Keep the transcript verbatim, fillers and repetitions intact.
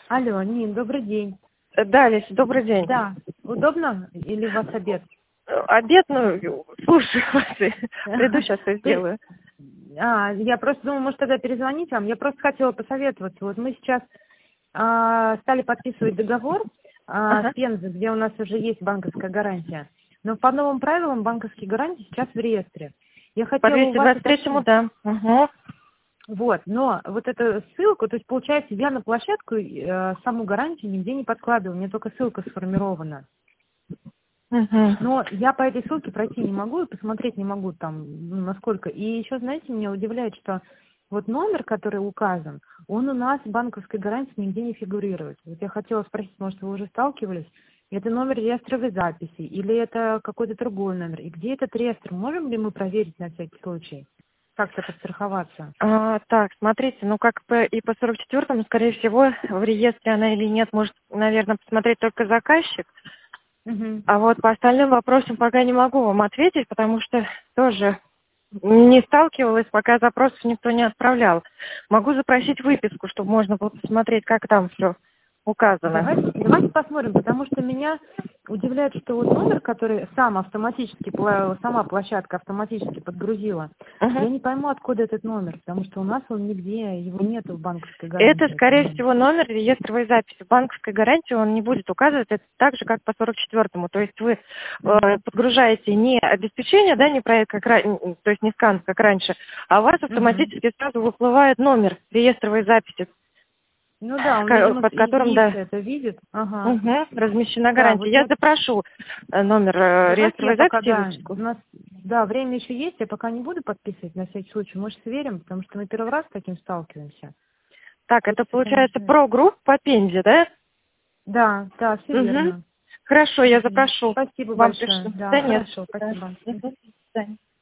Алло, Нин, добрый день. Э, Да, Леся, добрый день. Да, удобно или у вас обед? Э, Обед, ну, слушай, вас, и приду, сейчас все Ты- сделаю. А, я просто думала, может, тогда перезвонить вам. Я просто хотела посоветоваться. Вот мы сейчас а, стали подписывать договор а, с Ага. Пензой, где у нас уже есть банковская гарантия. Но по новым правилам банковские гарантии сейчас в реестре. Я По хотела у двести вас двадцать третьему, уточнить. да. Угу. Вот, но вот эту ссылку, то есть, получается, я на площадку э, саму гарантию нигде не подкладываю, у меня только ссылка сформирована. Угу. Но я по этой ссылке пройти не могу и посмотреть не могу там, ну, насколько. И еще, знаете, меня удивляет, что вот номер, который указан, он у нас в банковской гарантии нигде не фигурирует. Вот я хотела спросить, может, вы уже сталкивались? Это номер реестровой записи или это какой-то другой номер? И где этот реестр? Можем ли мы проверить на всякий случай? Как-то подстраховаться? А, так, смотрите, ну как по, и по сорок четвёртому, скорее всего, в реестре она или нет, может, наверное, посмотреть только заказчик. Угу. А вот по остальным вопросам пока не могу вам ответить, потому что тоже не сталкивалась, пока запросов никто не отправлял. Могу запросить выписку, чтобы можно было посмотреть, как там все указано. Давайте, давайте посмотрим, потому что меня удивляет, что вот номер, который сам автоматически, пла- сама площадка автоматически подгрузила, Мгм. я не пойму, откуда этот номер, потому что у нас он нигде, его нету в банковской Это, гарантии, этот скорее номер. всего, номер реестровой записи. В банковской гарантии он не будет указывать, это так же, как по сорок четвёртому. То есть вы э, Мгм. подгружаете не обеспечение, да, не проект, как ра- то есть не скан, как раньше, а у вас Мгм. автоматически сразу выплывает номер реестровой записи, Ну да, он, ка- видимо, с под которым, единицы да, это видит. Ага. мгм, размещена Да, гарантия. вот Я я, запрошу э, номер э, давайте я реестровой пока, записи и да, выписку. у нас, да, время еще есть, я пока не буду подписывать на всякий случай, может, сверим, потому что мы первый раз с таким сталкиваемся. Так, это Хочется, получается конечно. про-групп по Пензе, да? Да, да, все Угу. верно. Хорошо, я Мгм. запрошу. Спасибо Вам большое. пришлю. Да, Да нет. хорошо, Да. спасибо. Мгм. До свидания.